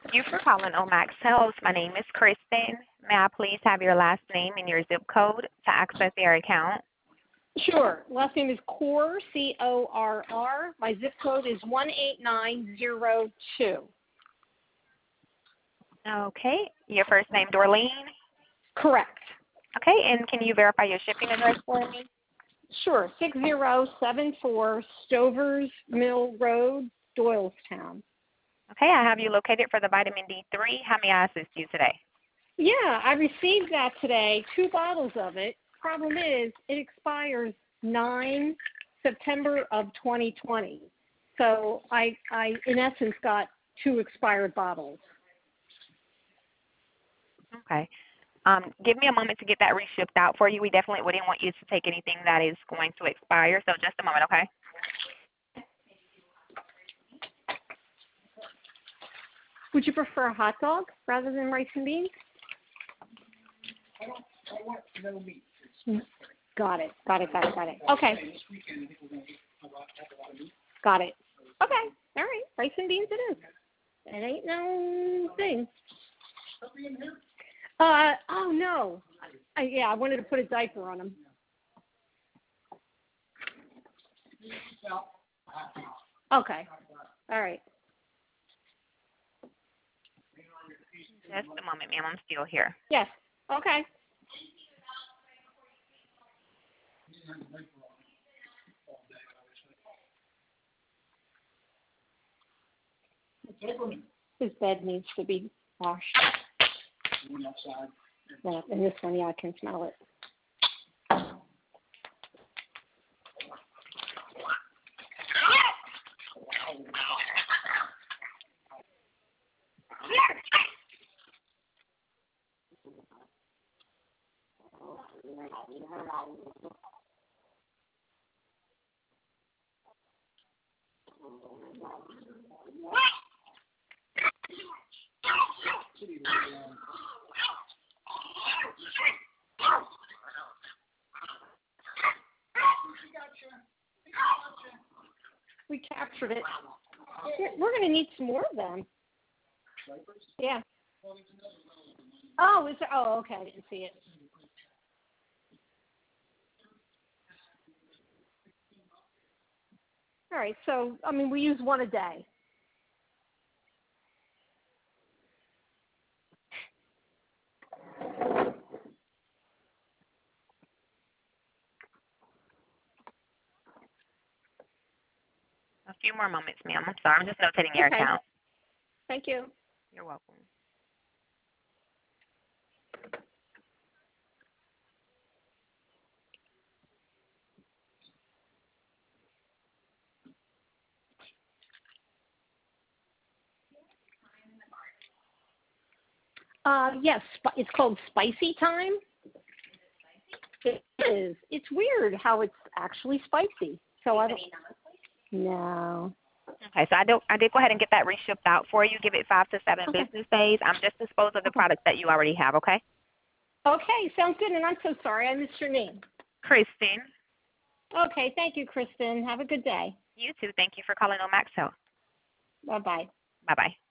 You for calling Omax Health. My name is Kristen. May I please have your last name and your zip code to access your account? Sure. Last name is Corr, C-O-R-R. My zip code is 18902. Okay. Your first name, Dorleen? Correct. Okay, and can you verify your shipping address for me? Sure. 6074 Stovers Mill Road, Doylestown. Okay, I have you located for the vitamin D3. How may I assist you today? Yeah, I received that today, 2 bottles of it. Problem is, it expires 9 September of 2020. So I in essence, got 2 expired bottles. Okay. Give me a moment to get that reshipped out for you. We definitely wouldn't want you to take anything that is going to expire, so just a moment, okay? Would you prefer a hot dog rather than rice and beans? I want no meat. Got it. Okay. Got it. Okay. All right. Rice and beans it is. It ain't no thing. Oh, no. I wanted to put a diaper on him. Okay. All right. Just a moment, ma'am. I'm still here. Yes. Okay. His bed needs to be washed. Yeah, and this one, yeah, I can smell it. We captured it. We're going to need some more of them. Yeah. Oh, is there? Oh, okay. I didn't see it. All right. So, I mean, we use one a day. A few more moments, ma'am. I'm sorry. I'm just notating your account. Thank you. You're welcome. Yes, it's called Spicy Time. It is. It's weird how it's actually spicy. So I don't. No. Okay, so I did go ahead and get that reshipped out for you. Give it 5 to 7 business days. I'm just disposing of the products that you already have, okay? Okay, sounds good. And I'm so sorry I missed your name. Kristen. Okay, thank you, Kristen. Have a good day. You too. Thank you for calling Omax Health. Bye-bye. Bye-bye.